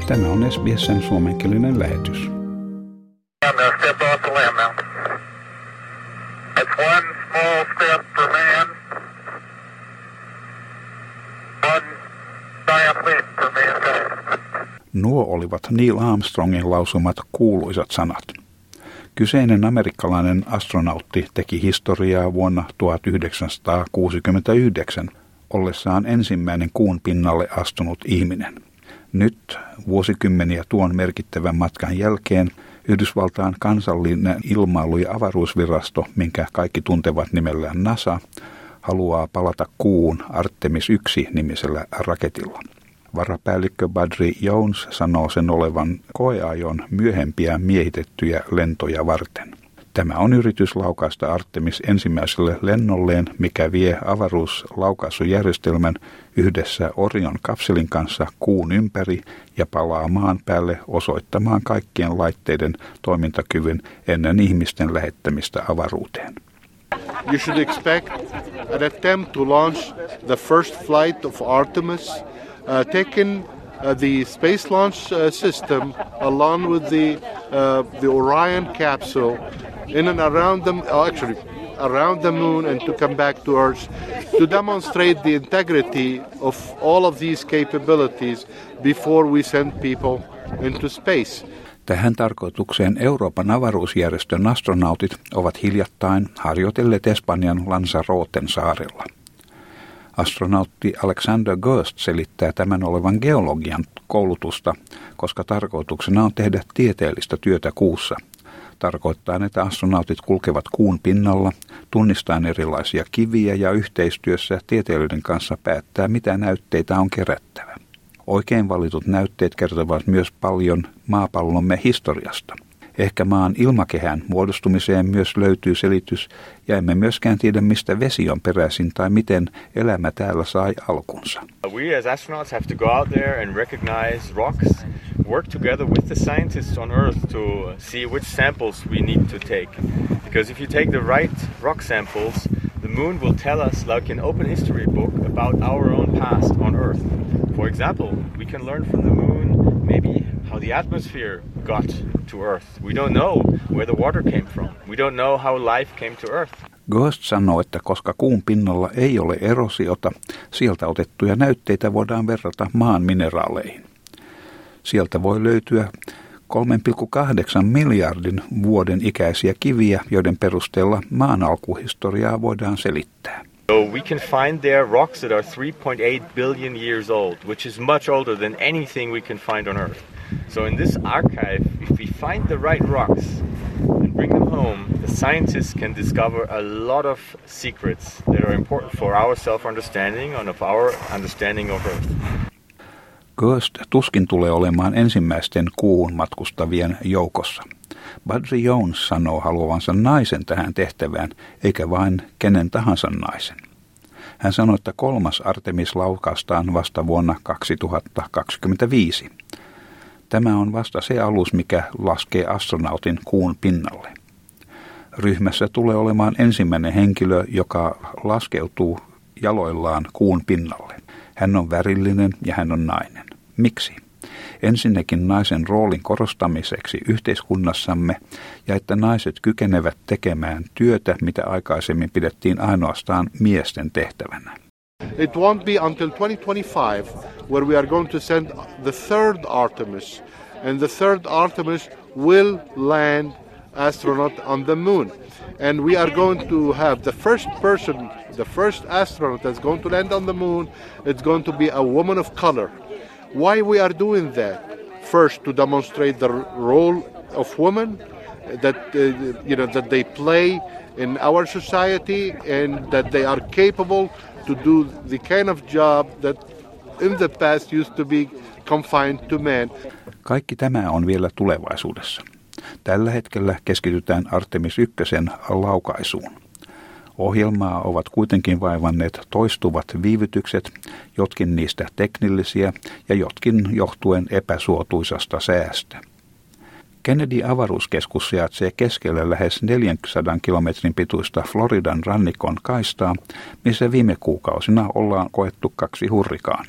Tämä on SBS:n suomenkielinen lähetys. Step off the land now. That's one small step for man. One giant leap for mankind. Nuo olivat Neil Armstrongin lausumat kuuluisat sanat. Kyseinen amerikkalainen astronautti teki historiaa vuonna 1969 ollessaan ensimmäinen kuun pinnalle astunut ihminen. Nyt, vuosikymmeniä tuon merkittävän matkan jälkeen, Yhdysvaltain kansallinen ilmailu- ja avaruusvirasto, minkä kaikki tuntevat nimellään NASA, haluaa palata kuun Artemis 1-nimisellä raketilla. Varapäällikkö Buddy Jones sanoo sen olevan koeajon myöhempiä miehitettyjä lentoja varten. Tämä on yritys laukaista Artemis ensimmäiselle lennolleen, mikä vie avaruuslaukaisujärjestelmän yhdessä Orion-kapselin kanssa kuun ympäri ja palaa maan päälle osoittamaan kaikkien laitteiden toimintakyvyn ennen ihmisten lähettämistä avaruuteen. You should expect an attempt to launch the first flight of Artemis, taking the space launch system along with the Orion capsule in and around around the moon and to come back to Earth to demonstrate the integrity of all of these capabilities before we send people into space. Tähän tarkoitukseen Euroopan avaruusjärjestön astronautit ovat hiljattain harjoitelleet Espanjan Lanzaroten saarella. Astronautti Alexander Gerst selittää tämän olevan geologian koulutusta, koska tarkoituksena on tehdä tieteellistä työtä kuussa. Tarkoittaa, että astronautit kulkevat kuun pinnalla, tunnistaen erilaisia kiviä ja yhteistyössä tieteilijöiden kanssa päättää, mitä näytteitä on kerättävä. Oikein valitut näytteet kertovat myös paljon maapallomme historiasta. Ehkä maan ilmakehän muodostumiseen myös löytyy selitys, ja emme myöskään tiedä, mistä vesi on peräisin tai miten elämä täällä sai alkunsa. We as astronauts have to go out there and recognize rocks, work together with the scientists on Earth to see which samples we need to take. Because if you take the right rock samples, the moon will tell us like an open history book about our own past on Earth. For example, we can learn from the moon maybe how the atmosphere got to Earth. We don't know where the water came from. We don't know how life came to Earth. Gerst sanoo, että koska kuun pinnalla ei ole erosiota, sieltä otettuja näytteitä voidaan verrata maan mineraaleihin. Sieltä voi löytyä 3,8 miljardin vuoden ikäisiä kiviä, joiden perusteella maan alkuhistoriaa voidaan selittää. So we can find there rocks that are 3.8 billion years old, which is much older than anything we can find on Earth. So in this archive, if we find the right rocks and bring them home, the scientists can discover a lot of secrets that are important for our self-understanding and of our understanding of Earth. Gerst tuskin tulee olemaan ensimmäisten kuuhun matkustavien joukossa. Buddy Jones sanoo haluavansa naisen tähän tehtävään, eikä vain kenen tahansa naisen. Hän sanoi, että 3. Artemis laukaistaan vasta vuonna 2025. Tämä on vasta se alus, mikä laskee astronautin kuun pinnalle. Ryhmässä tulee olemaan ensimmäinen henkilö, joka laskeutuu jaloillaan kuun pinnalle. Hän on värillinen ja hän on nainen. Miksi? Ensinnäkin naisen roolin korostamiseksi yhteiskunnassamme ja että naiset kykenevät tekemään työtä, mitä aikaisemmin pidettiin ainoastaan miesten tehtävänä. It won't be until 2025 where we are going to send the third Artemis, and the third Artemis will land astronaut on the moon. And we are going to have the first astronaut that's going to land on the moon, it's going to be a woman of color. Why we are doing that? First, to demonstrate the role of women that that they play in our society and that they are capable to do the kind of job that in the past used to be confined to men. Kaikki tämä on vielä tulevaisuudessa. Tällä hetkellä keskitytään Artemis 1 laukaisuun. Ohjelmaa ovat kuitenkin vaivanneet toistuvat viivytykset, jotkin niistä teknillisiä ja jotkin johtuen epäsuotuisasta säästä. Kennedy-avaruuskeskus sijaitsee keskellä lähes 400 kilometrin pituista Floridan rannikon kaistaa, missä viime kuukausina ollaan koettu 2 hurrikaania.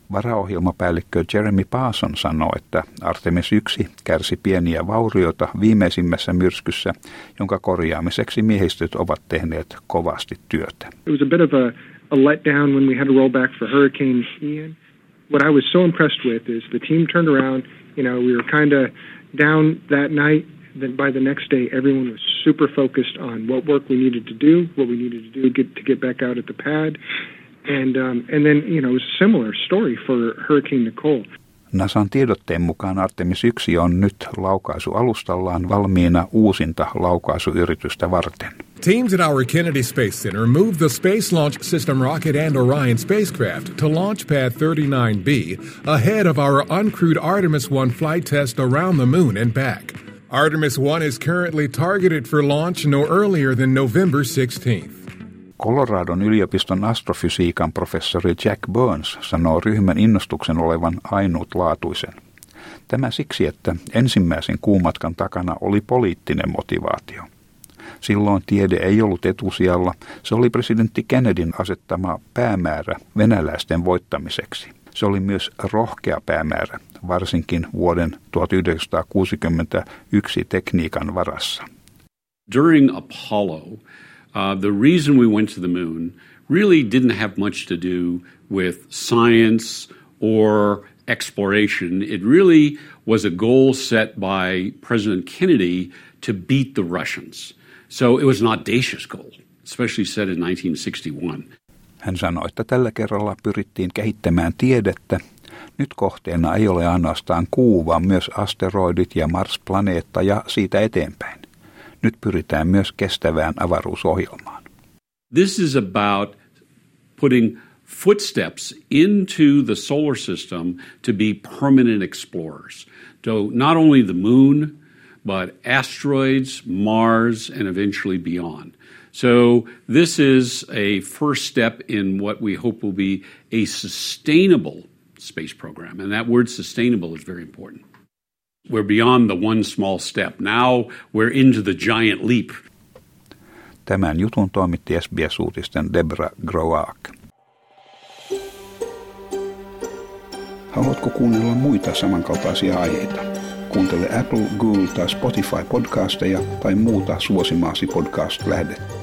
Varaohjelmapäällikkö Jeremy Parson sanoo, että Artemis 1 kärsi pieniä vaurioita viimeisimmässä myrskyssä, jonka korjaamiseksi miehistöt ovat tehneet kovasti työtä. It was a bit of a letdown when we had to roll back for Hurricane Ian. What I was so impressed with is the team turned around, we were kind of down that night. Then by the next day, everyone was super focused on what work we needed to do, what we needed to do to get back out at the pad. And then, it was a similar story for Hurricane Nicole. NASAn tiedotteen mukaan Artemis 1 on nyt laukaisualustallaan valmiina uusinta laukaisuyritystä varten. Teams at our Kennedy Space Center moved the Space Launch System rocket and Orion spacecraft to Launch Pad 39B ahead of our uncrewed Artemis 1 flight test around the moon and back. Artemis 1 is currently targeted for launch no earlier than November 16th. Coloradon yliopiston astrofysiikan professori Jack Burns sanoo ryhmän innostuksen olevan ainutlaatuisen. Tämä siksi, että ensimmäisen kuumatkan takana oli poliittinen motivaatio. Silloin tiede ei ollut etusijalla, se oli presidentti Kennedyn asettama päämäärä venäläisten voittamiseksi. Se oli myös rohkea päämäärä, varsinkin vuoden 1961 tekniikan varassa. During Apollo, the reason we went to the moon really didn't have much to do with science or exploration. It really was a goal set by President Kennedy to beat the Russians. So it was an audacious goal, especially set in 1961. Hän sanoi, että tällä kerralla pyrittiin kehittämään tiedettä. Nyt kohteena ei ole ainoastaan Kuu, vaan myös asteroidit ja Mars-planeetta ja siitä eteenpäin. Nyt pyritään myös kestävään avaruusohjelmaan. This is about putting footsteps into the solar system to be permanent explorers. So not only the moon, but asteroids, Mars, and eventually beyond. So this is a first step in what we hope will be a sustainable space program. And that word sustainable is very important. We're beyond the one small step. Now we're into the giant leap. Tämän jutun toimitti SBS-uutisten Deborah Groak. Haluatko kuunnella muita samankaltaisia aiheita? Kuuntele Apple, Google tai Spotify podcasteja tai muuta suosimaasi podcast-lähdettä.